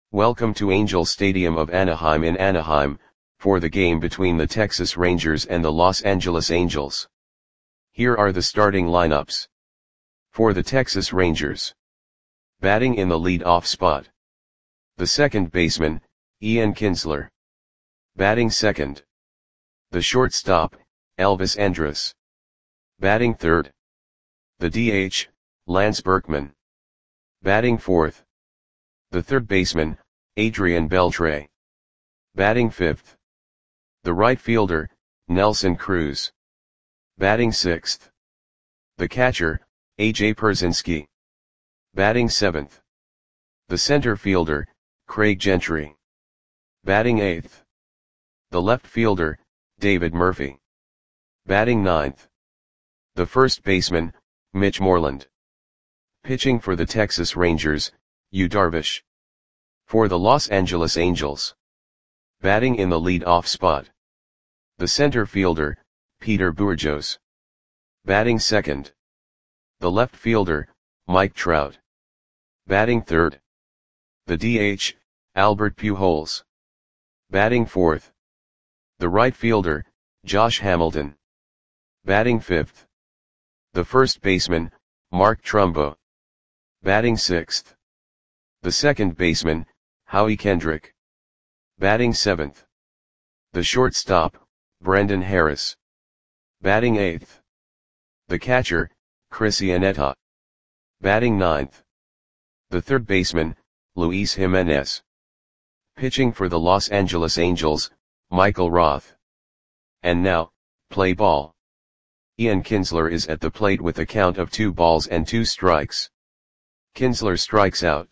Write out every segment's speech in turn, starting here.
Welcome to Angel Stadium of Anaheim in Anaheim, for the game between the Texas Rangers and the Los Angeles Angels. Here are the starting lineups. For the Texas Rangers. Batting in the lead-off spot. The second baseman, Ian Kinsler. Batting second. The shortstop, Elvis Andrus. Batting third. The DH, Lance Berkman. Batting fourth. The third baseman, Adrian Beltre. Batting fifth. The right fielder, Nelson Cruz. Batting sixth. The catcher, A.J. Pierzynski. Batting seventh. The center fielder, Craig Gentry. Batting eighth. The left fielder, David Murphy. Batting ninth. The first baseman, Mitch Moreland. Pitching for the Texas Rangers, Yu Darvish. For the Los Angeles Angels. Batting in the lead-off spot. The center fielder, Peter Bourjos. Batting second. The left fielder, Mike Trout. Batting third. The DH, Albert Pujols. Batting fourth. The right fielder, Josh Hamilton. Batting fifth. The first baseman, Mark Trumbo. Batting sixth. The second baseman, Howie Kendrick. Batting seventh. The shortstop, Brendan Harris. Batting eighth. The catcher, Chris Iannetta. Batting ninth. The third baseman, Luis Jimenez. Pitching for the Los Angeles Angels, Michael Roth. And now, play ball. Ian Kinsler is at the plate with a count of 2 balls and 2 strikes. Kinsler strikes out.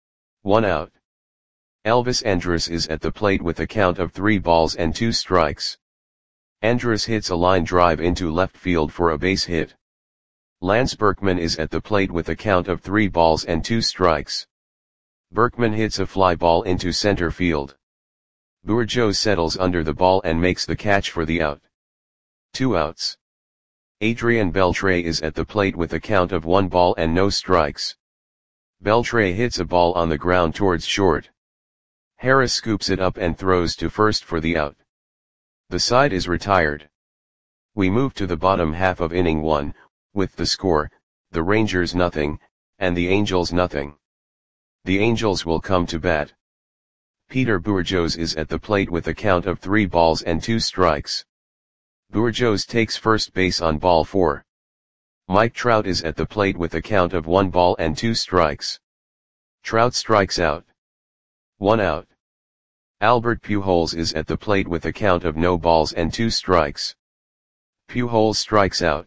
1 out. Elvis Andrus is at the plate with a count of 3 balls and 2 strikes. Andrus hits a line drive into left field for a base hit. Lance Berkman is at the plate with a count of 3 balls and 2 strikes. Berkman hits a fly ball into center field. Bourjos settles under the ball and makes the catch for the out. 2 outs. Adrian Beltre is at the plate with a count of 1 ball and no strikes. Beltre hits a ball on the ground towards short. Harris scoops it up and throws to first for the out. The side is retired. We move to the bottom half of inning 1, with the score, the Rangers nothing, and the Angels nothing. The Angels will come to bat. Peter Bourjos is at the plate with a count of 3 balls and 2 strikes. Bourjos takes first base on ball 4. Mike Trout is at the plate with a count of 1 ball and 2 strikes. Trout strikes out. 1 out. Albert Pujols is at the plate with a count of no balls and 2 strikes. Pujols strikes out.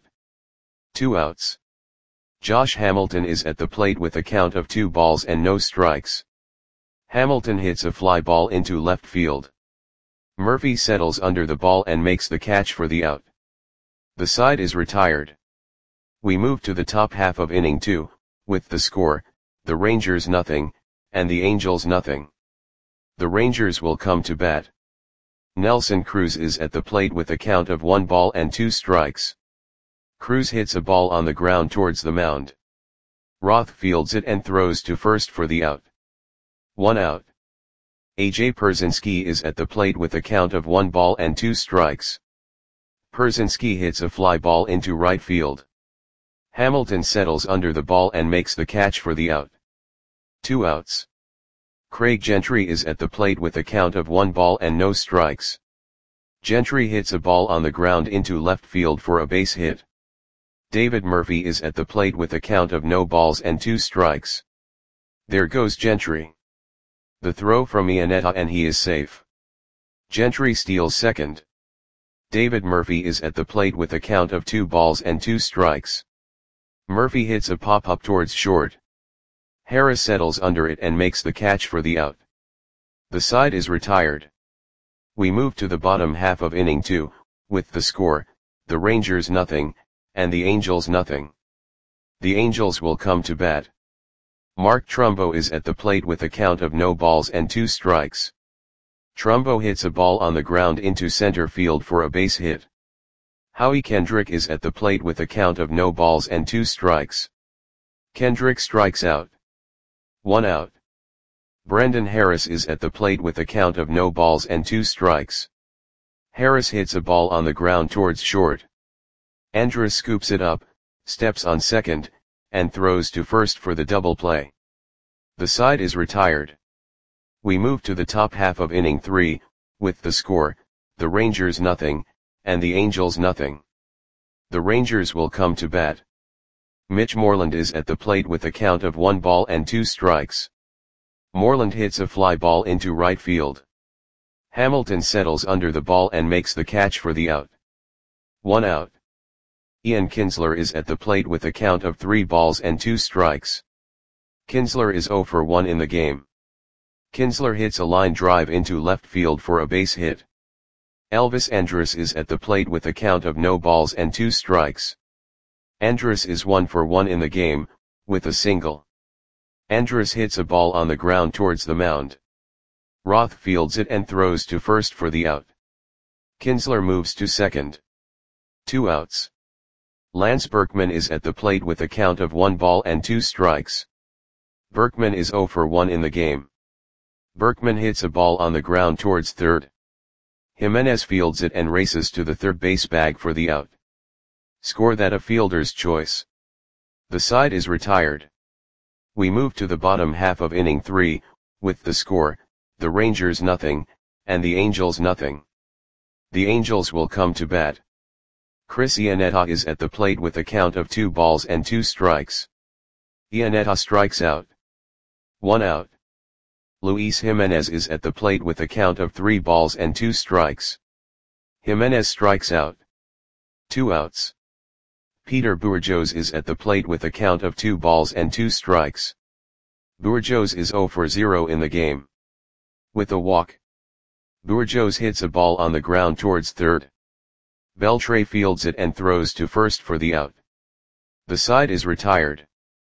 2 outs. Josh Hamilton is at the plate with a count of 2 balls and no strikes. Hamilton hits a fly ball into left field. Murphy settles under the ball and makes the catch for the out. The side is retired. We move to the top half of inning 2, with the score, the Rangers nothing, and the Angels nothing. The Rangers will come to bat. Nelson Cruz is at the plate with a count of 1 ball and 2 strikes. Cruz hits a ball on the ground towards the mound. Roth fields it and throws to first for the out. 1 out. A.J. Pierzynski is at the plate with a count of 1 ball and 2 strikes. Pierzynski hits a fly ball into right field. Hamilton settles under the ball and makes the catch for the out. 2 outs. Craig Gentry is at the plate with a count of 1 ball and no strikes. Gentry hits a ball on the ground into left field for a base hit. David Murphy is at the plate with a count of no balls and 2 strikes. There goes Gentry. The throw from Iannetta and he is safe. Gentry steals second. David Murphy is at the plate with a count of 2 balls and 2 strikes. Murphy hits a pop-up towards short. Harris settles under it and makes the catch for the out. The side is retired. We move to the bottom half of inning 2, with the score, the Rangers nothing, and the Angels nothing. The Angels will come to bat. Mark Trumbo is at the plate with a count of no balls and 2 strikes. Trumbo hits a ball on the ground into center field for a base hit. Howie Kendrick is at the plate with a count of no balls and 2 strikes. Kendrick strikes out. 1 out. Brendan Harris is at the plate with a count of no balls and 2 strikes. Harris hits a ball on the ground towards short. Andrus scoops it up, steps on second, and throws to first for the double play. The side is retired. We move to the top half of inning 3, with the score, the Rangers nothing, and the Angels nothing. The Rangers will come to bat. Mitch Moreland is at the plate with a count of 1 ball and 2 strikes. Moreland hits a fly ball into right field. Hamilton settles under the ball and makes the catch for the out. 1 out. Ian Kinsler is at the plate with a count of 3 balls and 2 strikes. Kinsler is 0 for 1 in the game. Kinsler hits a line drive into left field for a base hit. Elvis Andrus is at the plate with a count of no balls and 2 strikes. Andrus is 1 for 1 in the game, with a single. Andrus hits a ball on the ground towards the mound. Roth fields it and throws to first for the out. Kinsler moves to second. 2 outs. Lance Berkman is at the plate with a count of 1 ball and 2 strikes. Berkman is 0 for 1 in the game. Berkman hits a ball on the ground towards third. Jimenez fields it and races to the third base bag for the out. Score that a fielder's choice. The side is retired. We move to the bottom half of inning 3, with the score, the Rangers nothing, and the Angels nothing. The Angels will come to bat. Chris Iannetta is at the plate with a count of 2 balls and 2 strikes. Iannetta strikes out. 1 out. Luis Jimenez is at the plate with a count of 3 balls and 2 strikes. Jimenez strikes out. 2 outs. Peter Bourjos is at the plate with a count of 2 balls and 2 strikes. Bourjos is 0 for 0 in the game. With a walk. Bourjos hits a ball on the ground towards third. Beltre fields it and throws to first for the out. The side is retired.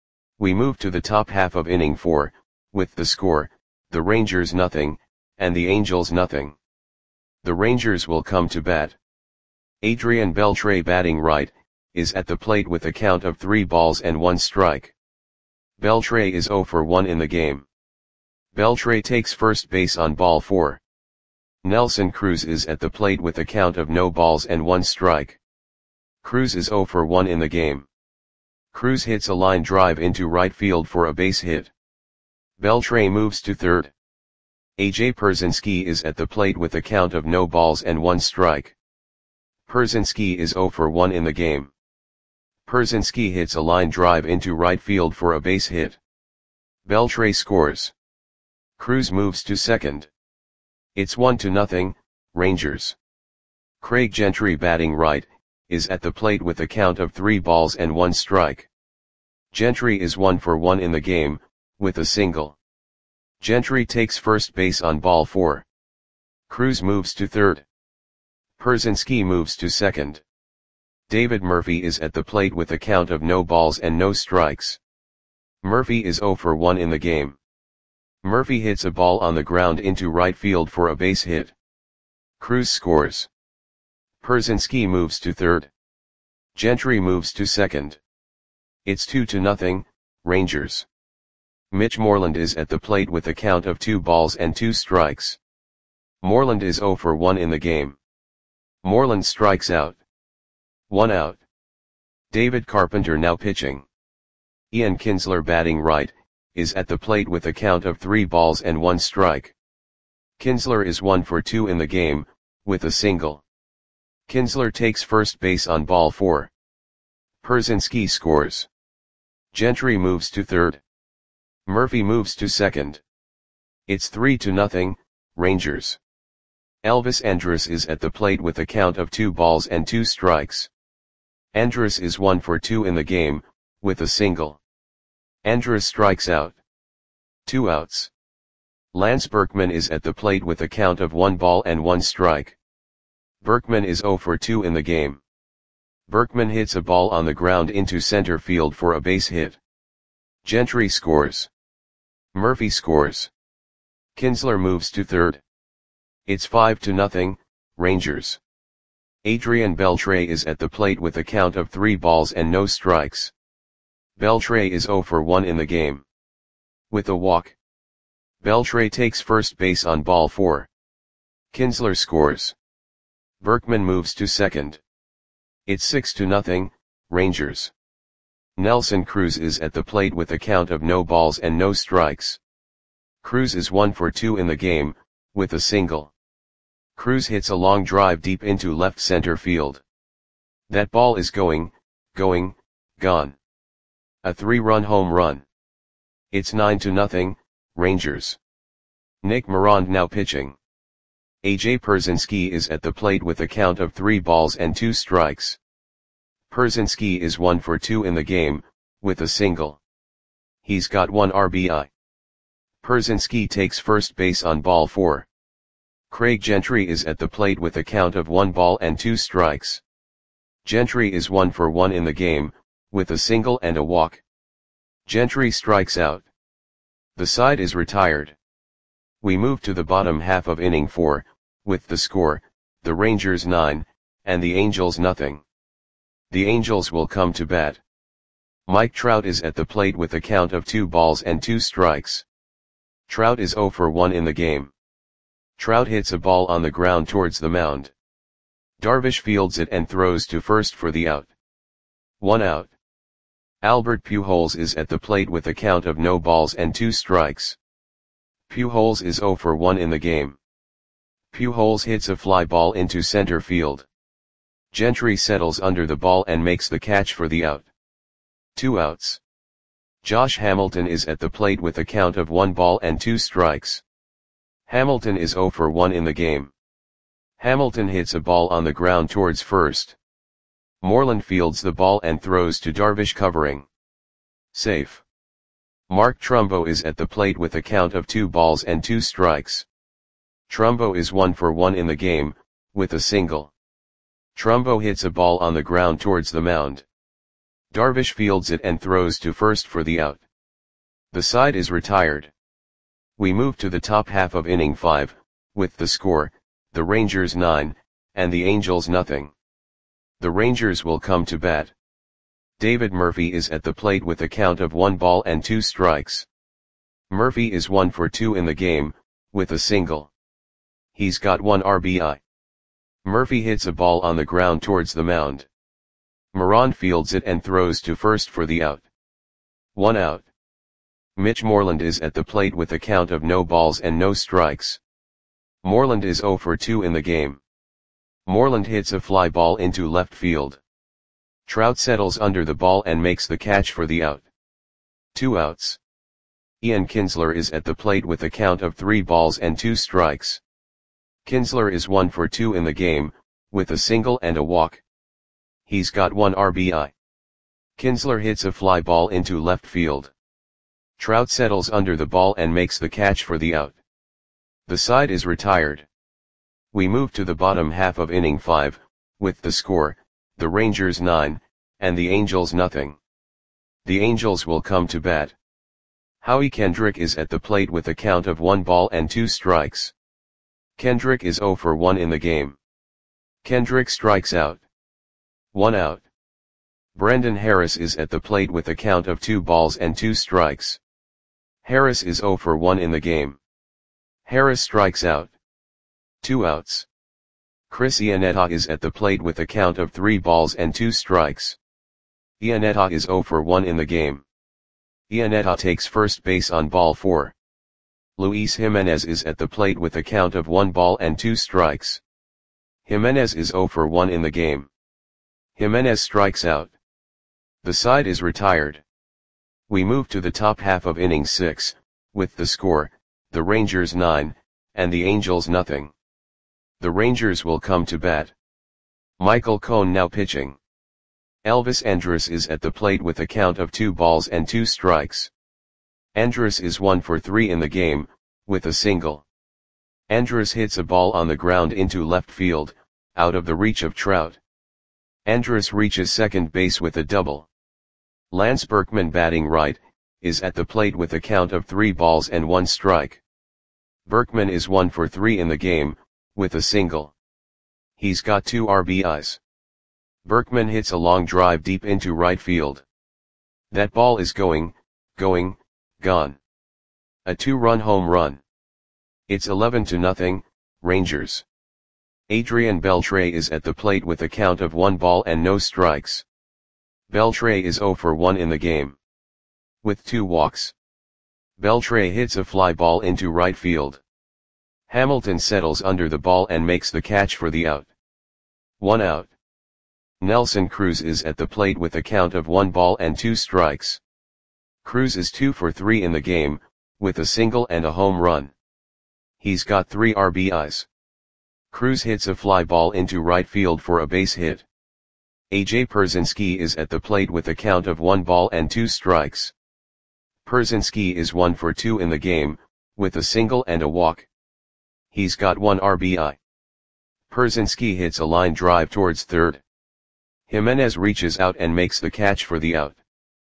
We move to the top half of inning 4, with the score, the Rangers nothing, and the Angels nothing. The Rangers will come to bat. Adrian Beltre batting right, is at the plate with a count of 3 balls and 1 strike. Beltre is 0 for 1 in the game. Beltre takes first base on ball 4. Nelson Cruz is at the plate with a count of no balls and 1 strike. Cruz is 0 for 1 in the game. Cruz hits a line drive into right field for a base hit. Beltre moves to third. A.J. Pierzynski is at the plate with a count of no balls and 1 strike. Pierzynski is 0 for 1 in the game. Pierzynski hits a line drive into right field for a base hit. Beltre scores. Cruz moves to second. It's 1-0, Rangers. Craig Gentry batting right, is at the plate with a count of 3 balls and 1 strike. Gentry is 1 for 1 in the game, with a single. Gentry takes first base on ball 4. Cruz moves to third. Pierzynski moves to second. David Murphy is at the plate with a count of no balls and no strikes. Murphy is 0 for 1 in the game. Murphy hits a ball on the ground into right field for a base hit. Cruz scores. Pierzynski moves to third. Gentry moves to second. It's 2-0, Rangers. Mitch Moreland is at the plate with a count of 2 balls and 2 strikes. Moreland is 0 for 1 in the game. Moreland strikes out. 1 out. David Carpenter now pitching. Ian Kinsler batting right, is at the plate with a count of 3 balls and 1 strike. Kinsler is 1 for 2 in the game, with a single. Kinsler takes first base on ball 4. Pierzynski scores. Gentry moves to third. Murphy moves to second. It's 3-0, Rangers. Elvis Andrus is at the plate with a count of 2 balls and 2 strikes. Andrus is 1 for 2 in the game, with a single. Andrus strikes out. 2 outs. Lance Berkman is at the plate with a count of 1 ball and 1 strike. Berkman is 0 for 2 in the game. Berkman hits a ball on the ground into center field for a base hit. Gentry scores. Murphy scores. Kinsler moves to third. It's 5-0, Rangers. Adrian Beltre is at the plate with a count of 3 balls and no strikes. Beltre is 0 for 1 in the game. With a walk. Beltre takes first base on ball 4. Kinsler scores. Berkman moves to second. It's 6-0, Rangers. Nelson Cruz is at the plate with a count of no balls and no strikes. Cruz is 1 for 2 in the game, with a single. Cruz hits a long drive deep into left center field. That ball is going, gone. A 3-run home run. It's 9-0, Rangers. Nick Morand now pitching. AJ Pierzynski is at the plate with a count of 3 balls and 2 strikes. Pierzynski is 1 for 2 in the game, with a single. He's got 1 RBI. Pierzynski takes first base on ball 4. Craig Gentry is at the plate with a count of 1 ball and 2 strikes. Gentry is 1 for 1 in the game, with a single and a walk. Gentry strikes out. The side is retired. We move to the bottom half of inning 4, with the score, the Rangers 9, and the Angels nothing. The Angels will come to bat. Mike Trout is at the plate with a count of 2 balls and 2 strikes. Trout is 0 for 1 in the game. Trout hits a ball on the ground towards the mound. Darvish fields it and throws to first for the out. 1 out. Albert Pujols is at the plate with a count of no balls and 2 strikes. Pujols is 0 for 1 in the game. Pujols hits a fly ball into center field. Gentry settles under the ball and makes the catch for the out. 2 outs. Josh Hamilton is at the plate with a count of 1 ball and 2 strikes. Hamilton is 0 for 1 in the game. Hamilton hits a ball on the ground towards first. Moreland fields the ball and throws to Darvish covering. Safe. Mark Trumbo is at the plate with a count of 2 balls and 2 strikes. Trumbo is 1 for 1 in the game, with a single. Trumbo hits a ball on the ground towards the mound. Darvish fields it and throws to first for the out. The side is retired. We move to the top half of inning 5, with the score, the Rangers 9, and the Angels nothing. The Rangers will come to bat. David Murphy is at the plate with a count of 1 ball and 2 strikes. Murphy is 1 for 2 in the game, with a single. He's got 1 RBI. Murphy hits a ball on the ground towards the mound. Morand fields it and throws to first for the out. 1 out. Mitch Moreland is at the plate with a count of no balls and no strikes. Moreland is 0 for 2 in the game. Moreland hits a fly ball into left field. Trout settles under the ball and makes the catch for the out. 2 outs. Ian Kinsler is at the plate with a count of 3 balls and 2 strikes. Kinsler is 1 for 2 in the game, with a single and a walk. He's got 1 RBI. Kinsler hits a fly ball into left field. Trout settles under the ball and makes the catch for the out. The side is retired. We move to the bottom half of inning 5, with the score, the Rangers 9, and the Angels nothing. The Angels will come to bat. Howie Kendrick is at the plate with a count of 1 ball and 2 strikes. Kendrick is 0 for 1 in the game. Kendrick strikes out. 1 out. Brendan Harris is at the plate with a count of 2 balls and 2 strikes. Harris is 0 for 1 in the game. Harris strikes out. 2 outs. Chris Iannetta is at the plate with a count of 3 balls and 2 strikes. Iannetta is 0 for 1 in the game. Iannetta takes first base on ball 4. Luis Jimenez is at the plate with a count of 1 ball and 2 strikes. Jimenez is 0 for 1 in the game. Jimenez strikes out. The side is retired. We move to the top half of inning 6, with the score, the Rangers 9, and the Angels nothing. The Rangers will come to bat. Michael Cohn now pitching. Elvis Andrus is at the plate with a count of 2 balls and 2 strikes. Andrus is 1 for 3 in the game, with a single. Andrus hits a ball on the ground into left field, out of the reach of Trout. Andrus reaches second base with a double. Lance Berkman batting right, is at the plate with a count of 3 balls and 1 strike. Berkman is 1 for 3 in the game, with a single. He's got 2 RBIs. Berkman hits a long drive deep into right field. That ball is going, gone. A 2-run home run. It's 11-0, Rangers. Adrian Beltre is at the plate with a count of 1 ball and no strikes. Beltre is 0 for 1 in the game. With 2 walks. Beltre hits a fly ball into right field. Hamilton settles under the ball and makes the catch for the out. 1 out. Nelson Cruz is at the plate with a count of 1 ball and 2 strikes. Cruz is 2 for 3 in the game, with a single and a home run. He's got 3 RBIs. Cruz hits a fly ball into right field for a base hit. AJ Pierzynski is at the plate with a count of 1 ball and 2 strikes. Pierzynski is 1 for 2 in the game, with a single and a walk. He's got 1 RBI. Pierzynski hits a line drive towards third. Jimenez reaches out and makes the catch for the out.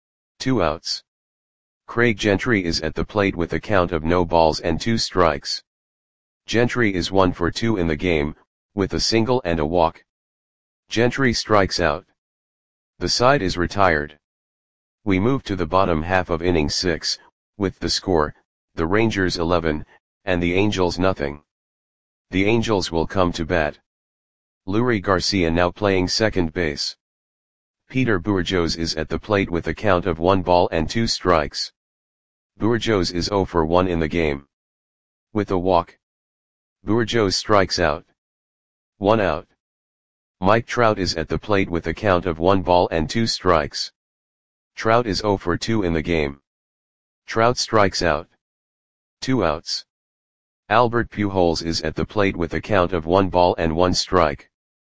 2 outs. Craig Gentry is at the plate with a count of no balls and 2 strikes. Gentry is 1 for 2 in the game, with a single and a walk. Gentry strikes out. The side is retired. We move to the bottom half of inning 6, with the score, the Rangers 11, and the Angels nothing. The Angels will come to bat. Leury Garcia now playing second base. Peter Bourjos is at the plate with a count of 1 ball and 2 strikes. Bourjos is 0 for 1 in the game. With a walk. Bourjos strikes out. 1 out. Mike Trout is at the plate with a count of 1 ball and 2 strikes. Trout is 0 for 2 in the game. Trout strikes out. 2 outs. Albert Pujols is at the plate with a count of 1 ball and 1 strike.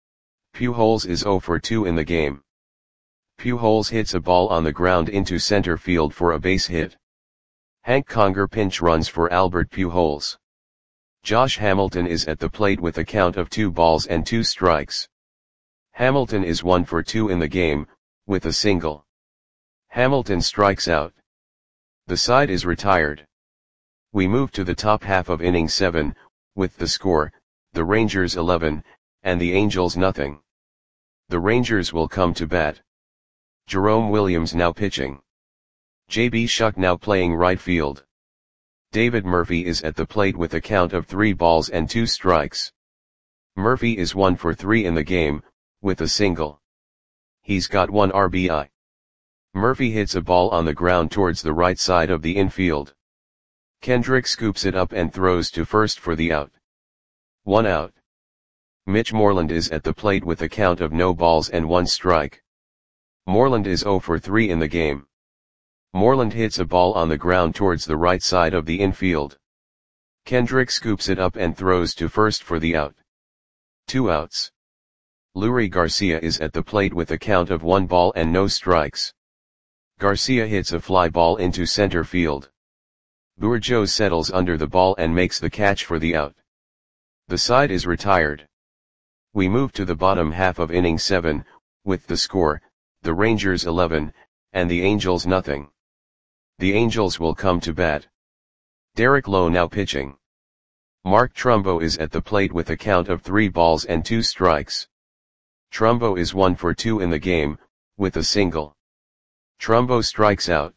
Pujols is 0 for 2 in the game. Pujols hits a ball on the ground into center field for a base hit. Hank Conger pinch runs for Albert Pujols. Josh Hamilton is at the plate with a count of 2 balls and 2 strikes. Hamilton is 1 for 2 in the game, with a single. Hamilton strikes out. The side is retired. We move to the top half of inning 7, with the score, the Rangers 11, and the Angels nothing. The Rangers will come to bat. Jerome Williams now pitching. J.B. Shuck now playing right field. David Murphy is at the plate with a count of 3 balls and 2 strikes. Murphy is 1 for 3 in the game, with a single. He's got 1 RBI. Murphy hits a ball on the ground towards the right side of the infield. Kendrick scoops it up and throws to first for the out. 1 out. Mitch Moreland is at the plate with a count of no balls and 1 strike. Moreland is 0 for 3 in the game. Moreland hits a ball on the ground towards the right side of the infield. Kendrick scoops it up and throws to first for the out. 2 outs. Leury Garcia is at the plate with a count of 1 ball and no strikes. Garcia hits a fly ball into center field. Bourjos settles under the ball and makes the catch for the out. The side is retired. We move to the bottom half of inning 7, with the score, the Rangers 11, and the Angels nothing. The Angels will come to bat. Derek Lowe now pitching. Mark Trumbo is at the plate with a count of 3 balls and 2 strikes. Trumbo is 1 for 2 in the game, with a single. Trumbo strikes out.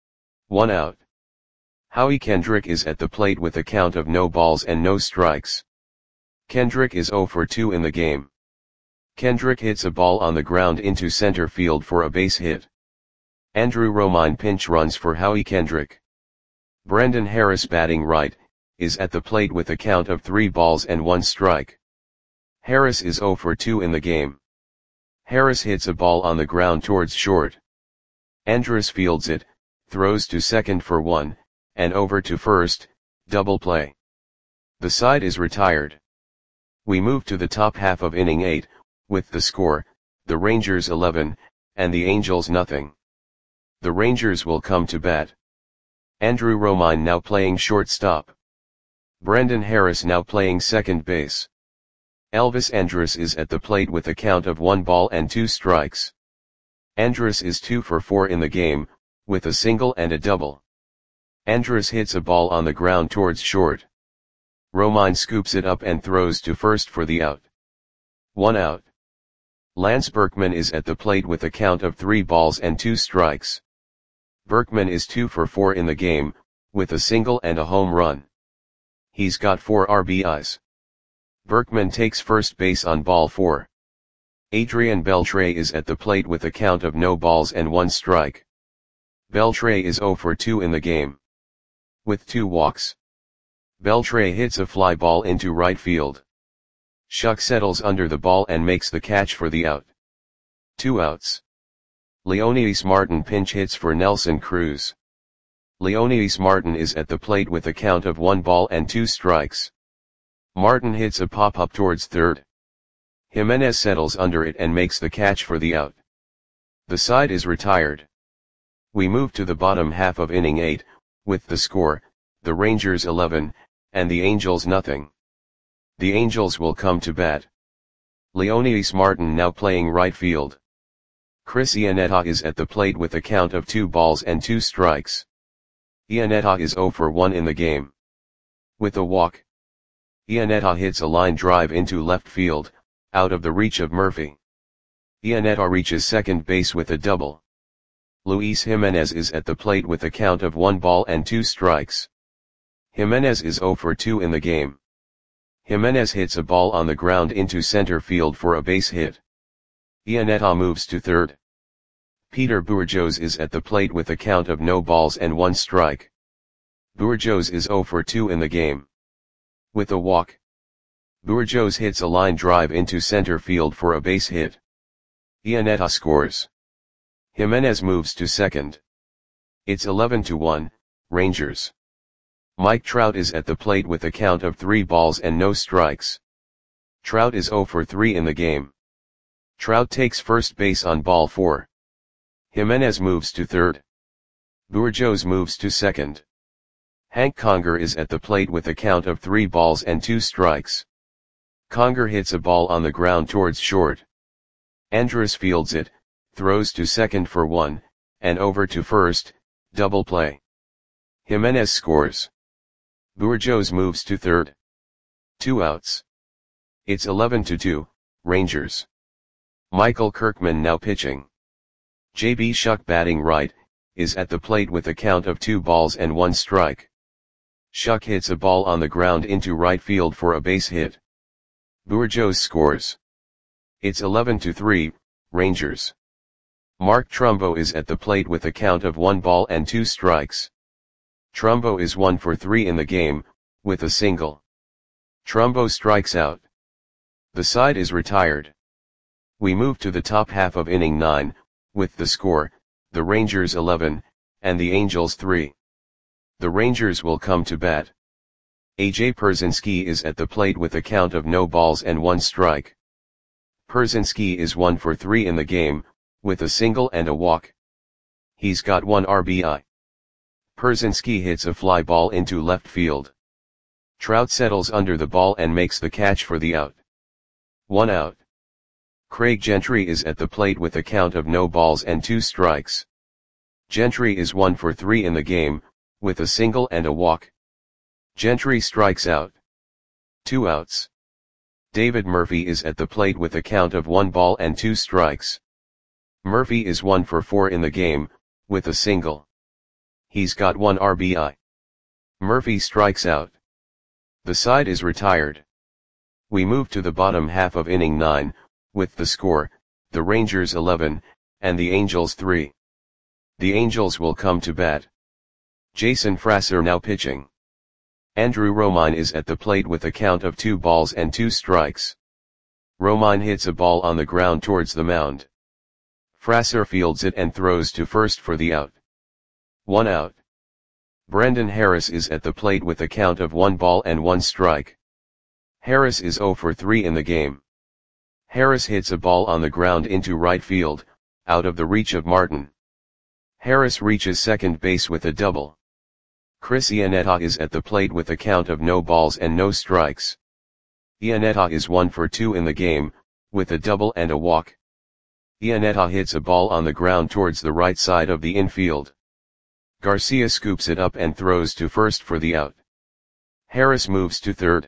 1 out. Howie Kendrick is at the plate with a count of no balls and no strikes. Kendrick is 0 for 2 in the game. Kendrick hits a ball on the ground into center field for a base hit. Andrew Romine pinch runs for Howie Kendrick. Brendan Harris batting right, is at the plate with a count of 3 balls and 1 strike. Harris is 0 for 2 in the game. Harris hits a ball on the ground towards short. Andrus fields it, throws to second for 1, and over to first, double play. The side is retired. We move to the top half of inning 8, with the score, the Rangers 11, and the Angels nothing. The Rangers will come to bat. Andrew Romine now playing shortstop. Brendan Harris now playing second base. Elvis Andrus is at the plate with a count of 1 ball and 2 strikes. Andrus is 2 for 4 in the game, with a single and a double. Andrus hits a ball on the ground towards short. Romine scoops it up and throws to first for the out. 1 out. Lance Berkman is at the plate with a count of 3 balls and 2 strikes. Berkman is 2 for 4 in the game, with a single and a home run. He's got 4 RBIs. Berkman takes first base on ball 4. Adrian Beltre is at the plate with a count of no balls and 1 strike. Beltre is 0 for 2 in the game, with 2 walks. Beltre hits a fly ball into right field. Shuck settles under the ball and makes the catch for the out. 2 outs. Leonidas Martin pinch hits for Nelson Cruz. Leonidas Martin is at the plate with a count of 1 ball and 2 strikes. Martin hits a pop-up towards third. Jimenez settles under it and makes the catch for the out. The side is retired. We move to the bottom half of inning 8, with the score, the Rangers 11, and the Angels nothing. The Angels will come to bat. Leonidas Martin now playing right field. Chris Iannetta is at the plate with a count of 2 balls and 2 strikes. Iannetta is 0 for 1 in the game, with a walk. Iannetta hits a line drive into left field, out of the reach of Murphy. Iannetta reaches second base with a double. Luis Jimenez is at the plate with a count of 1 ball and 2 strikes. Jimenez is 0 for 2 in the game. Jimenez hits a ball on the ground into center field for a base hit. Iannetta moves to third. Peter Bourjos is at the plate with a count of no balls and 1 strike. Bourjos is 0 for 2 in the game, with a walk. Bourjos hits a line drive into center field for a base hit. Iannetta scores. Jimenez moves to second. It's 11-1, Rangers. Mike Trout is at the plate with a count of 3 balls and no strikes. Trout is 0 for 3 in the game. Trout takes first base on ball 4. Jimenez moves to third. Bourjos moves to second. Hank Conger is at the plate with a count of 3 balls and 2 strikes. Conger hits a ball on the ground towards short. Andrus fields it, throws to second for 1, and over to first, double play. Jimenez scores. Bourjos moves to third. 2 outs. It's 11-2, Rangers. Michael Kirkman now pitching. J.B. Shuck batting right, is at the plate with a count of 2 balls and 1 strike. Shuck hits a ball on the ground into right field for a base hit. Bourjos scores. It's 11-3, Rangers. Mark Trumbo is at the plate with a count of 1 ball and 2 strikes. Trumbo is 1 for 3 in the game, with a single. Trumbo strikes out. The side is retired. We move to the top half of inning 9, with the score, the Rangers 11, and the Angels 3. The Rangers will come to bat. A.J. Pierzynski is at the plate with a count of no balls and 1 strike. Pierzynski is 1 for 3 in the game, with a single and a walk. He's got 1 RBI. Pierzynski hits a fly ball into left field. Trout settles under the ball and makes the catch for the out. 1 out. Craig Gentry is at the plate with a count of no balls and 2 strikes. Gentry is 1 for 3 in the game, with a single and a walk. Gentry strikes out. 2 outs. David Murphy is at the plate with a count of 1 ball and 2 strikes. Murphy is 1 for 4 in the game, with a single. He's got 1 RBI. Murphy strikes out. The side is retired. We move to the bottom half of inning 9, with the score, the Rangers 11, and the Angels 3. The Angels will come to bat. Jason Frasser now pitching. Andrew Romine is at the plate with a count of 2 balls and 2 strikes. Romine hits a ball on the ground towards the mound. Frasser fields it and throws to first for the out. 1 out. Brendan Harris is at the plate with a count of 1 ball and 1 strike. Harris is 0 for 3 in the game. Harris hits a ball on the ground into right field, out of the reach of Martin. Harris reaches second base with a double. Chris Iannetta is at the plate with a count of no balls and no strikes. Iannetta is 1 for 2 in the game, with a double and a walk. Iannetta hits a ball on the ground towards the right side of the infield. Garcia scoops it up and throws to first for the out. Harris moves to third.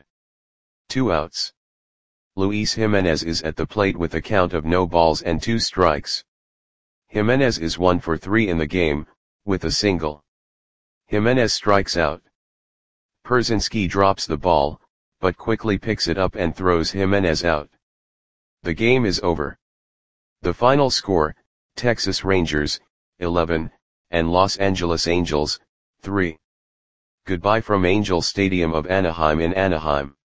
2 outs. Luis Jimenez is at the plate with a count of no balls and 2 strikes. Jimenez is 1 for 3 in the game, with a single. Jimenez strikes out. Pierzynski drops the ball, but quickly picks it up and throws Jimenez out. The game is over. The final score, Texas Rangers, 11, and Los Angeles Angels, 3. Goodbye from Angel Stadium of Anaheim in Anaheim.